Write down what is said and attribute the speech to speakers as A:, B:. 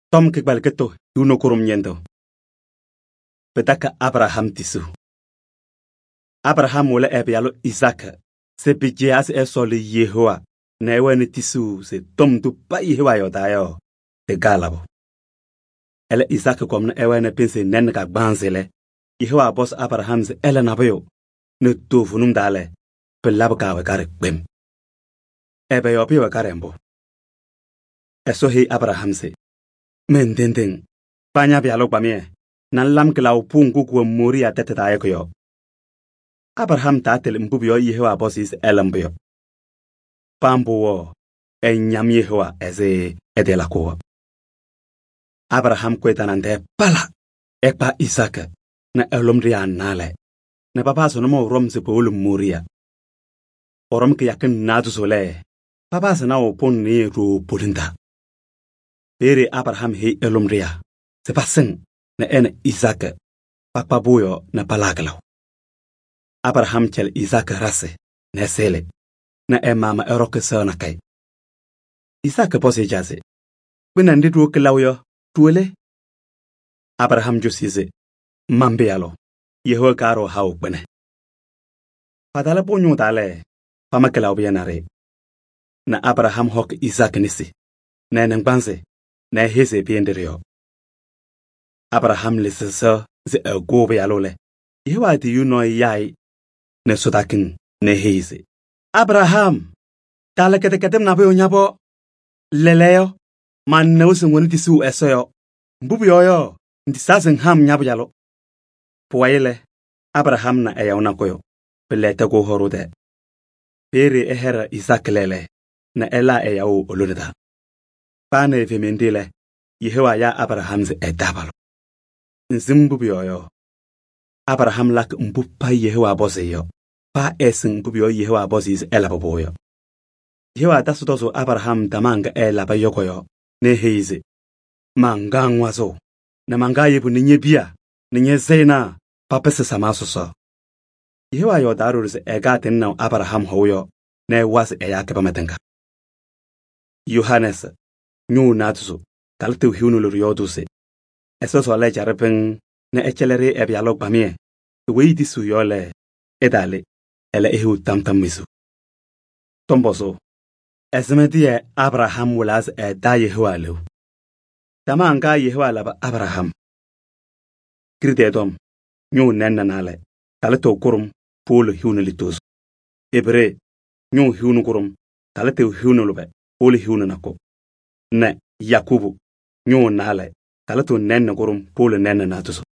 A: Tom ke balketo uno kurum nyendo. Petaka Abraham tisu. Abraham wala ebialo Isaac. Se bije as esole Yehowa. Na ewane tisu se tom tu pa Yehowa yodayo. Te galabo. Ele Isaac kom na ewane pense nen ka gbanzele. Yehowa bos Abraham se ele nabayo. Ne tofu num dale. Pe labka we kare bem. Ebe yo pi we kare mbo. Eso he Abraham se. Mendendeng. Panya bialo pamie. Nan lam ke lau pungu kuwa muri a tete tae kuyo. Abraham tatel mbubyo Yehowa bosis elambyo. Pambu wo. Nyam Yehowa eze edela kuwa. Abraham kwetanante pala. Ekpa Isaac. Na elomria nale. Na papa sonomo rom se po ulum muria. Orom ke yakin nadu sole. Papa sana opon ni ru pulinda. Pere Abraham he elomria. Se pasen. Na ene Isaac. Pakpabuyo na palaglaw. Abraham chel Isaac rase. Na sele. Na mama eroke na kai. Isaac pose jase. Binandi duke lawyo. Tuele. Abraham josize. Mambealo. Yeho karo hau bene. Padala ponyo dale. Pamakelaw biyanare. Na Abraham hok Isaac nisi. Na nangbanse. Na heze biyenderio. Abraham lisese ze gobe alole. Yewa di yuno yai. Ne sodakin ne heze. Abraham. Tala ketem na bo nyabo. Leleo. Man ne usungoni tisu esoyo. Mbubu yoyo. Ndisazen ham nyabo yalo. Puwaile. Abraham na eyauna koyo. Pelete go horode. Pere ehera Isaac lele. Na ela eyau oluneda. Pane femendile. Yehowa ya Abraham ze edabalo. Nzimbubu yoyo. Abraham lak mbupa Yehowa bose yo. Pa esin mbubu yo Yehowa bose is elabobo yo. Yehowa dasudozo Abraham damanga elaba yoko yo. Ne heize. Mangangwa zo. Na mangayebu ninye bia. Ninye zena. Papese samasoso. Yehowa yo darur ze egatin na Abraham hoyo. Ne was eyake pamatenga. Yohanes. Nyu natusu. Taltu hiunulur yoduse. Eso sole jarepeng na echelere ebialog pamie. Wei disu yole edale ele ehu tamtamisu. Tomboso. Esmedie Abraham wulas da Yehowa lew. Tamanga Yehowa laba Abraham. Kridedom. Nyu nennanale. Talto kurum polo hiunelitos. Ebre. Nyu hiunu kurum. Talto hiunulube. Polo hiunanako. Ne Yakubu. Nyu nale. Talatu nenne kurum polo nenne natuso.